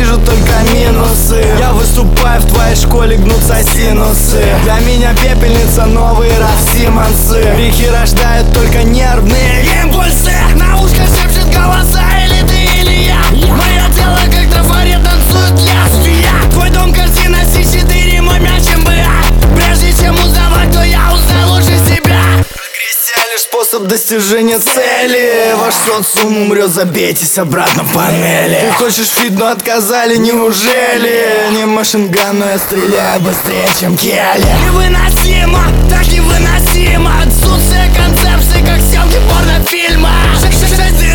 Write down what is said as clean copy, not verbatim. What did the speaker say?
вижу только минусы. Я выступаю в твоей школе, гнутся синусы. Для меня пепельница, новые Симонсы. Грехи рождают только нервные импульсы. На ушко шепчет голоса, или ты, или я. Мое тело как трафарет танцует лезвия. Твой дом картина C4, мой мяч МБА. Прежде чем узнавать, то я узнал лучше себя. Прогрессия лишь способ достижения цели. Ваш социум умрет, забейтесь обратно в панели. Ты хочешь фит, но отказали, неужели? Не машинган, но я стреляю быстрее, чем Келли. Невыносимо, так невыносимо. Отсутствие концепции, как съемки порнофильма. 6